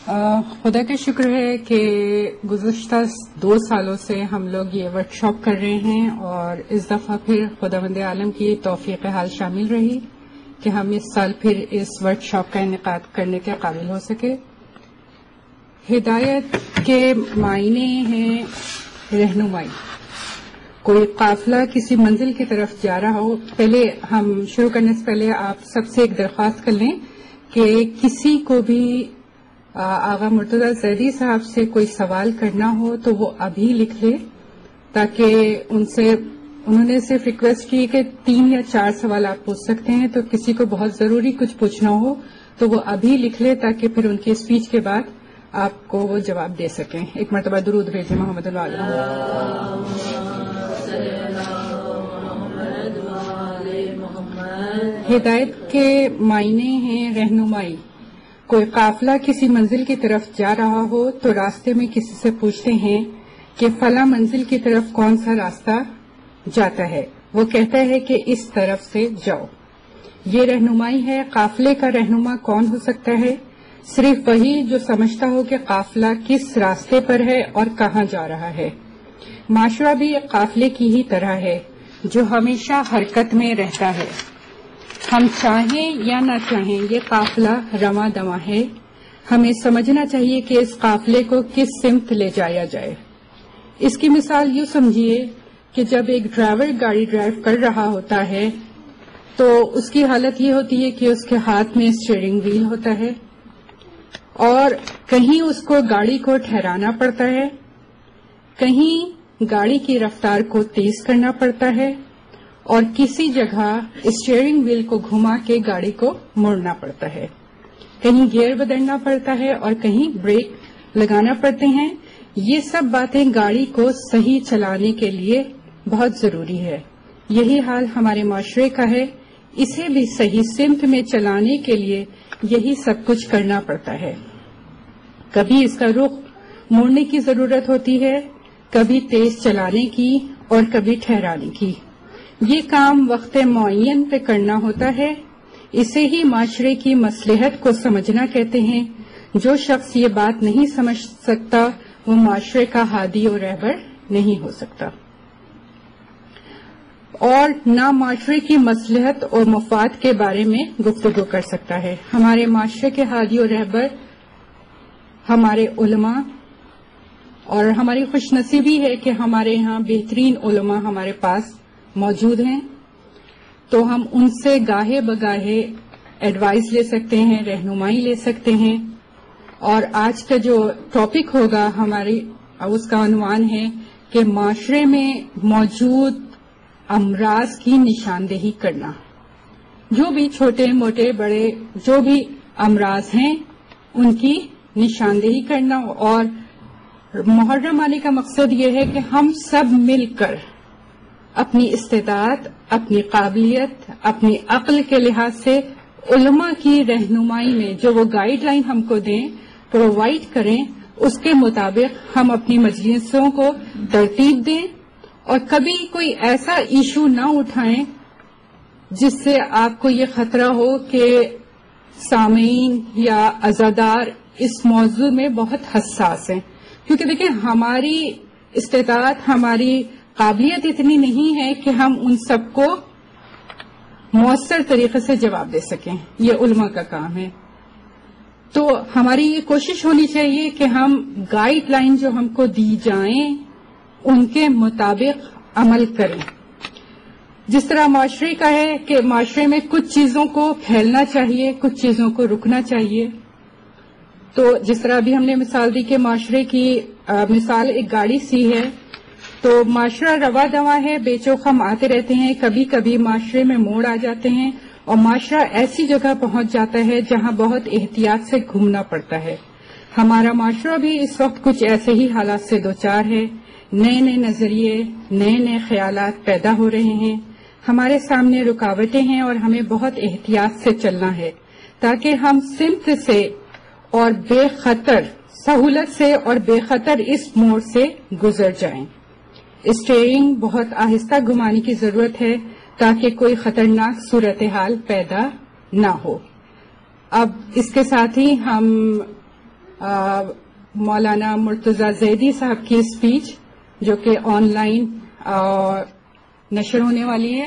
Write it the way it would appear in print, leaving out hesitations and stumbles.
خدا کا شکر ہے کہ گزشتہ 2 سالوں سے ہم لوگ یہ ورک شاپ کر رہے ہیں اور اس دفعہ پھر خداوند عالم کی توفیق حال شامل رہی کہ ہم اس سال پھر اس ورک شاپ کا انعقاد کرنے کے قابل ہو سکے. ہدایت کے معنی ہیں رہنمائی. کوئی قافلہ کسی منزل کی طرف جا رہا ہو. پہلے ہم شروع کرنے سے پہلے آپ سب سے ایک درخواست کر لیں کہ کسی کو بھی آغا مرتضی زیدی صاحب سے کوئی سوال کرنا ہو تو وہ ابھی لکھ لے، تاکہ انہوں نے صرف ریکویسٹ کی کہ 3 یا 4 سوال آپ پوچھ سکتے ہیں، تو کسی کو بہت ضروری کچھ پوچھنا ہو تو وہ ابھی لکھ لے تاکہ پھر ان کی اسپیچ کے بعد آپ کو وہ جواب دے سکیں. ایک مرتبہ درود بھیجیں محمد ہدایت کے معنی ہیں رہنمائی. کوئی قافلہ کسی منزل کی طرف جا رہا ہو تو راستے میں کسی سے پوچھتے ہیں کہ فلاں منزل کی طرف کون سا راستہ جاتا ہے. وہ کہتا ہے کہ اس طرف سے جاؤ. یہ رہنمائی ہے. قافلے کا رہنما کون ہو سکتا ہے؟ صرف وہی جو سمجھتا ہو کہ قافلہ کس راستے پر ہے اور کہاں جا رہا ہے. معاشرہ بھی ایک قافلے کی ہی طرح ہے جو ہمیشہ حرکت میں رہتا ہے. ہم چاہیں یا نہ چاہیں یہ قافلہ رواں دواں ہے. ہمیں سمجھنا چاہیے کہ اس قافلے کو کس سمت لے جایا جائے. اس کی مثال یوں سمجھیے کہ جب ایک ڈرائیور گاڑی ڈرائیو کر رہا ہوتا ہے تو اس کی حالت یہ ہوتی ہے کہ اس کے ہاتھ میں اسٹیئرنگ وہیل ہوتا ہے اور کہیں اس کو گاڑی کو ٹھہرانا پڑتا ہے، کہیں گاڑی کی رفتار کو تیز کرنا پڑتا ہے اور کسی جگہ اسٹیئرنگ وہیل کو گھما کے گاڑی کو موڑنا پڑتا ہے. کہیں گیئر بدلنا پڑتا ہے اور کہیں بریک لگانا پڑتے ہیں. یہ سب باتیں گاڑی کو صحیح چلانے کے لیے بہت ضروری ہے. یہی حال ہمارے معاشرے کا ہے. اسے بھی صحیح سمت میں چلانے کے لیے یہی سب کچھ کرنا پڑتا ہے. کبھی اس کا رخ موڑنے کی ضرورت ہوتی ہے، کبھی تیز چلانے کی اور کبھی ٹھہرانے کی. یہ کام وقت معین پہ کرنا ہوتا ہے. اسے ہی معاشرے کی مصلحت کو سمجھنا کہتے ہیں. جو شخص یہ بات نہیں سمجھ سکتا وہ معاشرے کا ہادی اور رہبر نہیں ہو سکتا اور نہ معاشرے کی مصلحت اور مفاد کے بارے میں گفتگو کر سکتا ہے. ہمارے معاشرے کے ہادی اور رہبر ہمارے علماء، اور ہماری خوش نصیبی ہے کہ ہمارے ہاں بہترین علماء ہمارے پاس موجود ہیں، تو ہم ان سے گاہے بگاہے ایڈوائز لے سکتے ہیں، رہنمائی لے سکتے ہیں. اور آج کا جو ٹاپک ہوگا ہماری، اس کا عنوان ہے کہ معاشرے میں موجود امراض کی نشاندہی کرنا. جو بھی چھوٹے موٹے بڑے جو بھی امراض ہیں ان کی نشاندہی کرنا. اور محرم آنے کا مقصد یہ ہے کہ ہم سب مل کر اپنی استطاعت، اپنی قابلیت، اپنی عقل کے لحاظ سے علماء کی رہنمائی میں جو وہ گائیڈ لائن ہم کو دیں، پرووائڈ کریں، اس کے مطابق ہم اپنی مجلسوں کو ترتیب دیں اور کبھی کوئی ایسا ایشو نہ اٹھائیں جس سے آپ کو یہ خطرہ ہو کہ سامعین یا عزادار اس موضوع میں بہت حساس ہیں. کیونکہ دیکھیں ہماری استطاعت، ہماری قابلیت اتنی نہیں ہے کہ ہم ان سب کو مؤثر طریقے سے جواب دے سکیں. یہ علماء کا کام ہے. تو ہماری یہ کوشش ہونی چاہیے کہ ہم گائیڈ لائن جو ہم کو دی جائیں ان کے مطابق عمل کریں. جس طرح معاشرے کا ہے کہ معاشرے میں کچھ چیزوں کو پھیلنا چاہیے، کچھ چیزوں کو رکنا چاہیے. تو جس طرح ابھی ہم نے مثال دی کہ معاشرے کی مثال ایک گاڑی سی ہے، تو معاشرہ رواں دواں ہے، بے چوک ہم آتے رہتے ہیں. کبھی کبھی معاشرے میں موڑ آ جاتے ہیں اور معاشرہ ایسی جگہ پہنچ جاتا ہے جہاں بہت احتیاط سے گھومنا پڑتا ہے. ہمارا معاشرہ بھی اس وقت کچھ ایسے ہی حالات سے دوچار ہے. نئے نئے نظریے، نئے نئے خیالات پیدا ہو رہے ہیں. ہمارے سامنے رکاوٹیں ہیں اور ہمیں بہت احتیاط سے چلنا ہے تاکہ ہم سمت سے اور بے خطر، سہولت سے اور بے خطر اس موڑ سے گزر جائیں. اسٹیئرنگ بہت آہستہ گھمانے کی ضرورت ہے تاکہ کوئی خطرناک صورتحال پیدا نہ ہو. اب اس کے ساتھ ہی ہم مولانا مرتضی زیدی صاحب کی اسپیچ جو کہ آن لائن نشر ہونے والی ہے.